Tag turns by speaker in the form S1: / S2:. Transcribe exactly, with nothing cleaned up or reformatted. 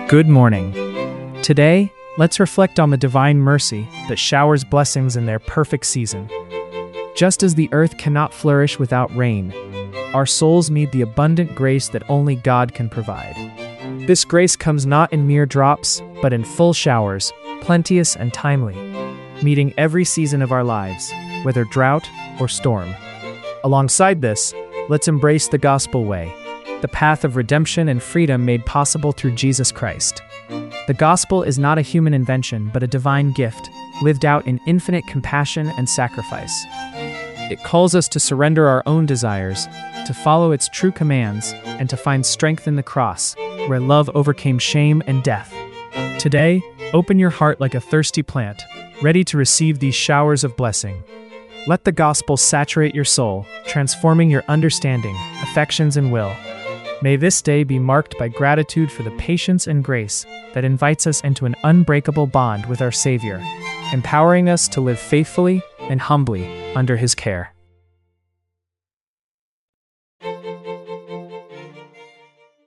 S1: Good morning. Today, let's reflect on the divine mercy that showers blessings in their perfect season. Just as the earth cannot flourish without rain, our souls need the abundant grace that only God can provide. This grace comes not in mere drops, but in full showers, plenteous and timely, meeting every season of our lives, whether drought or storm. Alongside this, let's embrace the gospel way, the path of redemption and freedom made possible through Jesus Christ. The gospel is not a human invention, but a divine gift, lived out in infinite compassion and sacrifice. It calls us to surrender our own desires, to follow its true commands, and to find strength in the cross, where love overcame shame and death. Today, open your heart like a thirsty plant, ready to receive these showers of blessing. Let the gospel saturate your soul, transforming your understanding, affections, and will. May this day be marked by gratitude for the patience and grace that invites us into an unbreakable bond with our Savior, empowering us to live faithfully and humbly under His care.